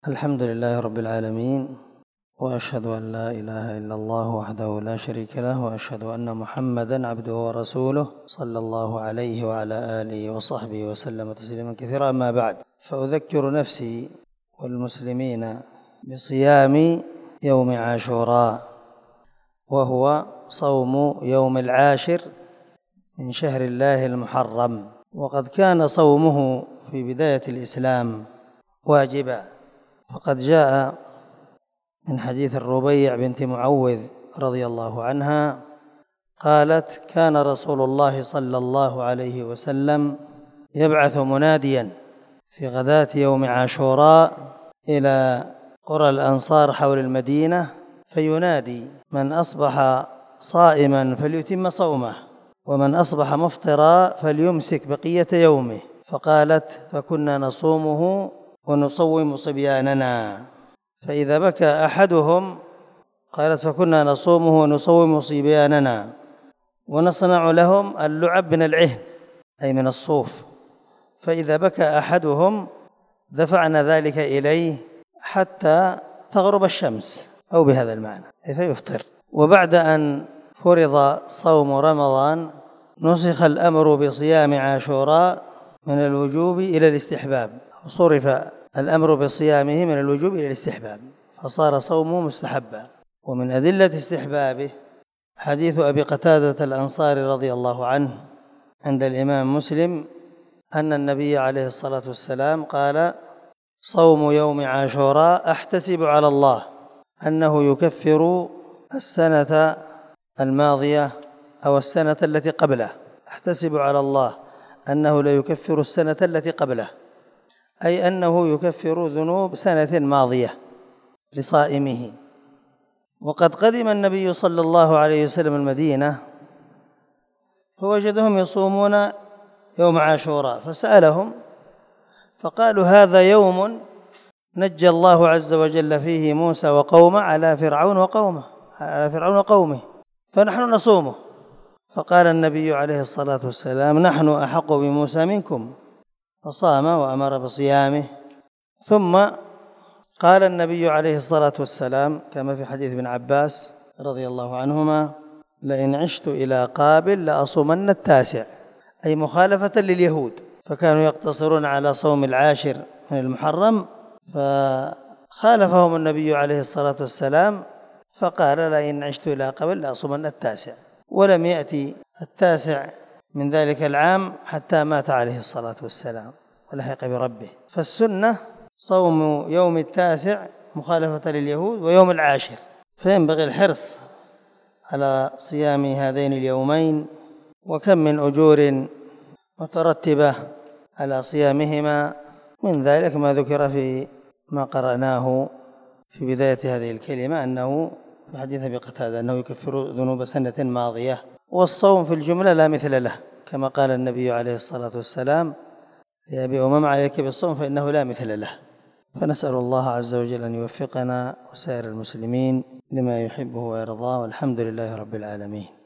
الحمد لله رب العالمين، وأشهد أن لا إله إلا الله وحده لا شريك له، وأشهد أن محمدًا عبده ورسوله صلى الله عليه وعلى آله وصحبه وسلم تسليمًا كثيرًا. أما بعد، فأذكر نفسي والمسلمين بصيام يوم عاشوراء، وهو صوم يوم العاشر من شهر الله المحرم، وقد كان صومه في بداية الإسلام واجبا، فقد جاء من حديث الربيع بنت معوذ رضي الله عنها قالت: كان رسول الله صلى الله عليه وسلم يبعث مناديا في غداة يوم عاشوراء إلى قرى الأنصار حول المدينة، فينادي: من أصبح صائما فليتم صومه، ومن أصبح مفطرا فليمسك بقية يومه. فقالت: فكنا نصومه ونصوم صبياننا، فإذا بكى أحدهم، قالت: فكنا نصومه ونصوم صبياننا ونصنع لهم اللعب من العهن أي من الصوف، فإذا بكى أحدهم دفعنا ذلك إليه حتى تغرب الشمس، أو بهذا المعنى فيفطر. وبعد أن فرض صوم رمضان نسخ الأمر بصيام عاشوراء من الوجوب إلى الاستحباب، صرف الأمر بصيامه من الوجوب إلى الاستحباب، فصار صومه مستحبا. ومن أدلة استحبابه حديث أبي قتادة الأنصاري رضي الله عنه عند الإمام مسلم أن النبي عليه الصلاة والسلام قال: صوم يوم عاشوراء أحتسب على الله أنه يكفر السنة الماضية أو السنة التي قبله، أحتسب على الله أنه لا يكفر السنة التي قبله، أي أنه يكفر ذنوب سنة ماضية لصائمه. وقد قدم النبي صلى الله عليه وسلم المدينة فوجدهم يصومون يوم عاشوراء، فسألهم فقالوا: هذا يوم نجى الله عز وجل فيه موسى وقومه على فرعون وقومه، فنحن نصومه. فقال النبي عليه الصلاة والسلام: نحن أحق بموسى منكم، فصام وأمر بصيامه. ثم قال النبي عليه الصلاة والسلام كما في حديث ابن عباس رضي الله عنهما: لئن عشت إلى قابل لأصومن التاسع، أي مخالفة لليهود، فكانوا يقتصرون على صوم العاشر من المحرم، فخالفهم النبي عليه الصلاة والسلام فقال: لئن عشت إلى قابل لأصومن التاسع، ولم يأتي التاسع من ذلك العام حتى مات عليه الصلاة والسلام ولحق بربه. فالسنة صوم يوم التاسع مخالفة لليهود ويوم العاشر، فينبغي الحرص على صيام هذين اليومين، وكم من أجور مترتبة على صيامهما، من ذلك ما ذكر في ما قرأناه في بداية هذه الكلمة أنه في حديث أبي قتادة أنه يكفر ذنوب سنة ماضية. والصوم في الجملة لا مثل له، كما قال النبي عليه الصلاة والسلام لأبي أمام: عليك بالصوم فإنه لا مثل له. فنسأل الله عز وجل أن يوفقنا وسائر المسلمين لما يحبه ويرضاه، والحمد لله رب العالمين.